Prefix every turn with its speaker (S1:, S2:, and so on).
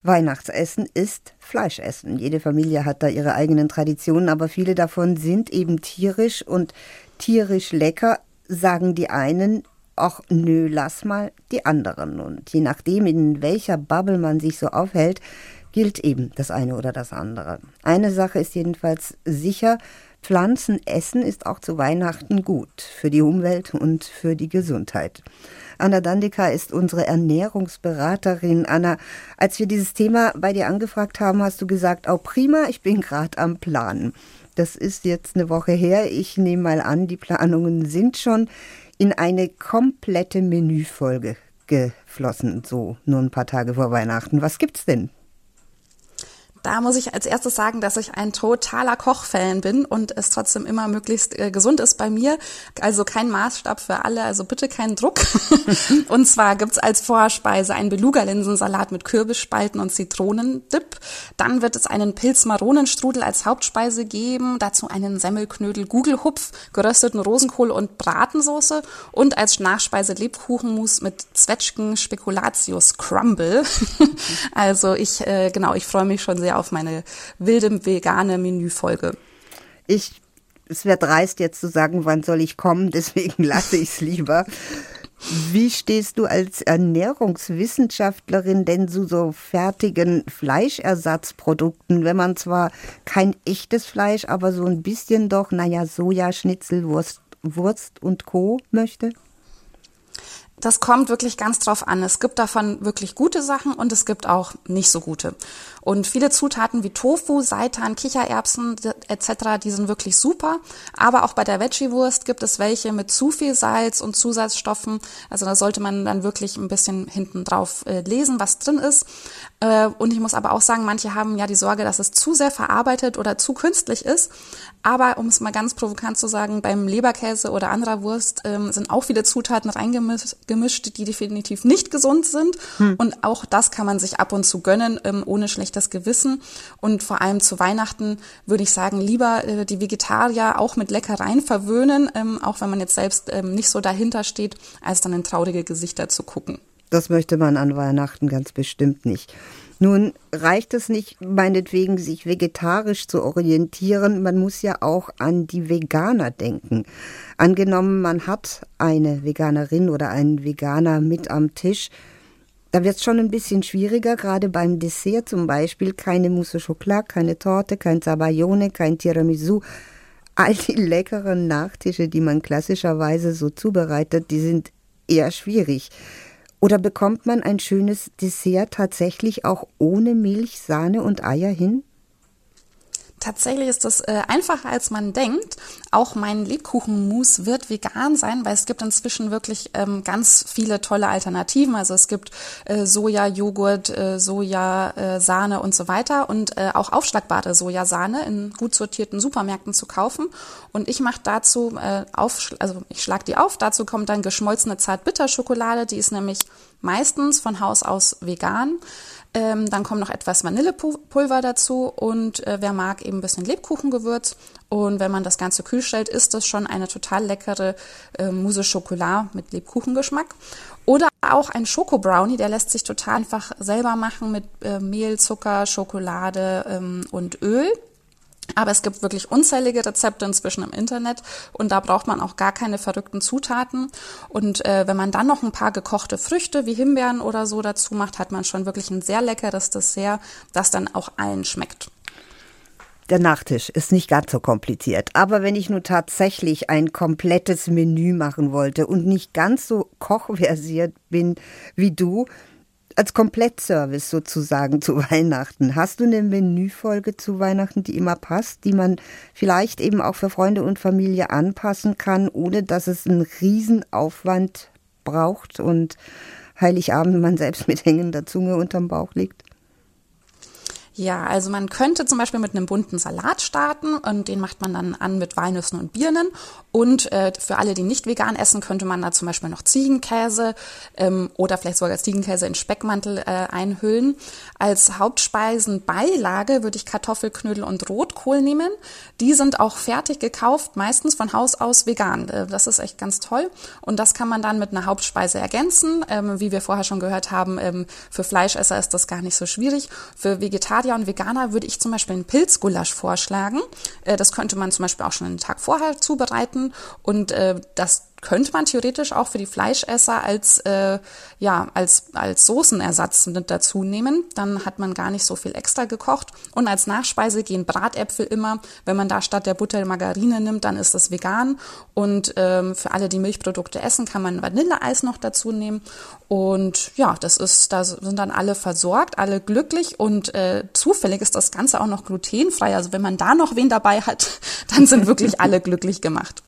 S1: Weihnachtsessen ist Fleischessen. Jede Familie hat da ihre eigenen Traditionen, aber viele davon sind eben tierisch und tierisch lecker, sagen die einen. Ach nö, lass mal die anderen. Und je nachdem, in welcher Bubble man sich so aufhält, gilt eben das eine oder das andere. Eine Sache ist jedenfalls sicher: Pflanzenessen ist auch zu Weihnachten gut für die Umwelt und für die Gesundheit. Anna Dandika ist unsere Ernährungsberaterin. Anna, als wir dieses Thema bei dir angefragt haben, hast du gesagt, oh prima, ich bin gerade am Planen. Das ist jetzt eine Woche her. Ich nehme mal an, die Planungen sind schon in eine komplette Menüfolge geflossen, so nur ein paar Tage vor Weihnachten. Was gibt's denn?
S2: Da muss ich als erstes sagen, dass ich ein totaler Kochfan bin und es trotzdem immer möglichst gesund ist bei mir. Also kein Maßstab für alle, also bitte keinen Druck. Und zwar gibt's als Vorspeise einen Beluga-Linsensalat mit Kürbisspalten und Zitronendip. Dann wird es einen Pilz-Maronenstrudel als Hauptspeise geben. Dazu einen Semmelknödel Gugelhupf, gerösteten Rosenkohl und Bratensoße. Und als Nachspeise Lebkuchenmus mit Zwetschgen Spekulatius Crumble. Also ich freue mich schon sehr auf meine wilde vegane Menüfolge.
S1: Es wäre dreist jetzt zu sagen, wann soll ich kommen, deswegen lasse ich es lieber. Wie stehst du als Ernährungswissenschaftlerin denn zu so fertigen Fleischersatzprodukten, wenn man zwar kein echtes Fleisch, aber so ein bisschen doch, Soja, Schnitzel, Wurst und Co. möchte?
S2: Das kommt wirklich ganz drauf an. Es gibt davon wirklich gute Sachen und es gibt auch nicht so gute. Und viele Zutaten wie Tofu, Seitan, Kichererbsen etc., die sind wirklich super. Aber auch bei der Veggie-Wurst gibt es welche mit zu viel Salz und Zusatzstoffen. Also da sollte man dann wirklich ein bisschen hinten drauf lesen, was drin ist. Und ich muss aber auch sagen, manche haben ja die Sorge, dass es zu sehr verarbeitet oder zu künstlich ist. Aber um es mal ganz provokant zu sagen, beim Leberkäse oder anderer Wurst sind auch viele Zutaten reingemischt, die definitiv nicht gesund sind. Und auch das kann man sich ab und zu gönnen, ohne schlechtes Gewissen. Und vor allem zu Weihnachten würde ich sagen, lieber die Vegetarier auch mit Leckereien verwöhnen, auch wenn man jetzt selbst nicht so dahinter steht, als dann in traurige Gesichter zu gucken.
S1: Das möchte man an Weihnachten ganz bestimmt nicht. Nun reicht es nicht, meinetwegen sich vegetarisch zu orientieren. Man muss ja auch an die Veganer denken. Angenommen, man hat eine Veganerin oder einen Veganer mit am Tisch. Da wird es schon ein bisschen schwieriger, gerade beim Dessert zum Beispiel. Keine Mousse au Chocolat, keine Torte, kein Zabaglione, kein Tiramisu. All die leckeren Nachtische, die man klassischerweise so zubereitet, die sind eher schwierig. Oder bekommt man ein schönes Dessert tatsächlich auch ohne Milch, Sahne und Eier hin?
S2: Tatsächlich ist das einfacher, als man denkt. Auch mein Lebkuchenmus wird vegan sein, weil es gibt inzwischen wirklich ganz viele tolle Alternativen. Also es gibt Soja, Joghurt, Soja, Sahne und so weiter und auch aufschlagbare Sojasahne in gut sortierten Supermärkten zu kaufen. Und ich mache dazu ich schlage die auf. Dazu kommt dann geschmolzene Zartbitterschokolade. Die ist nämlich meistens von Haus aus vegan. Dann kommt noch etwas Vanillepulver dazu und wer mag, eben ein bisschen Lebkuchengewürz. Und wenn man das Ganze kühl stellt, ist das schon eine total leckere Mousse au Chocolat mit Lebkuchengeschmack. Oder auch ein Schokobrownie, der lässt sich total einfach selber machen mit Mehl, Zucker, Schokolade und Öl. Aber es gibt wirklich unzählige Rezepte inzwischen im Internet und da braucht man auch gar keine verrückten Zutaten. Und wenn man dann noch ein paar gekochte Früchte wie Himbeeren oder so dazu macht, hat man schon wirklich ein sehr leckeres Dessert, das dann auch allen schmeckt.
S1: Der Nachtisch ist nicht ganz so kompliziert. Aber wenn ich nun tatsächlich ein komplettes Menü machen wollte und nicht ganz so kochversiert bin wie du, als Komplettservice sozusagen zu Weihnachten. Hast du eine Menüfolge zu Weihnachten, die immer passt, die man vielleicht eben auch für Freunde und Familie anpassen kann, ohne dass es einen Riesenaufwand braucht und Heiligabend man selbst mit hängender Zunge unterm Bauch liegt?
S2: Ja, also man könnte zum Beispiel mit einem bunten Salat starten und den macht man dann an mit Walnüssen und Birnen. Und für alle, die nicht vegan essen, könnte man da zum Beispiel noch Ziegenkäse oder vielleicht sogar Ziegenkäse in Speckmantel einhüllen. Als Hauptspeisenbeilage würde ich Kartoffelknödel und Rotkohl nehmen. Die sind auch fertig gekauft, meistens von Haus aus vegan. Das ist echt ganz toll. Und das kann man dann mit einer Hauptspeise ergänzen. Wie wir vorher schon gehört haben, für Fleischesser ist das gar nicht so schwierig. Für Vegetarier und Veganer würde ich zum Beispiel einen Pilzgulasch vorschlagen. Das könnte man zum Beispiel auch schon einen Tag vorher zubereiten und das könnte man theoretisch auch für die Fleischesser als Soßenersatz mit dazu nehmen. Dann hat man gar nicht so viel extra gekocht. Und als Nachspeise gehen Bratäpfel immer. Wenn man da statt der Butter Margarine nimmt, dann ist das vegan. Und für alle, die Milchprodukte essen, kann man Vanilleeis noch dazu nehmen. Und ja, da sind dann alle versorgt, alle glücklich. Und zufällig ist das Ganze auch noch glutenfrei. Also wenn man da noch wen dabei hat, dann sind wirklich alle glücklich gemacht.